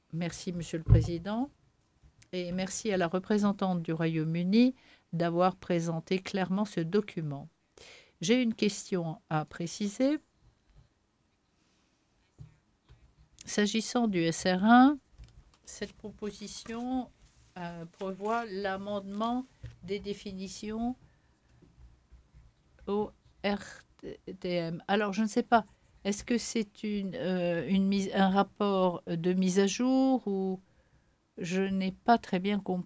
Merci, Monsieur le Président, et merci à la représentante du Royaume-Uni d'avoir présenté clairement ce document. J'ai une question à préciser. S'agissant du SR1, cette proposition prévoit l'amendement des définitions au RTM. Alors, je ne sais pas, est-ce que c'est un rapport de mise à jour ou je n'ai pas très bien compris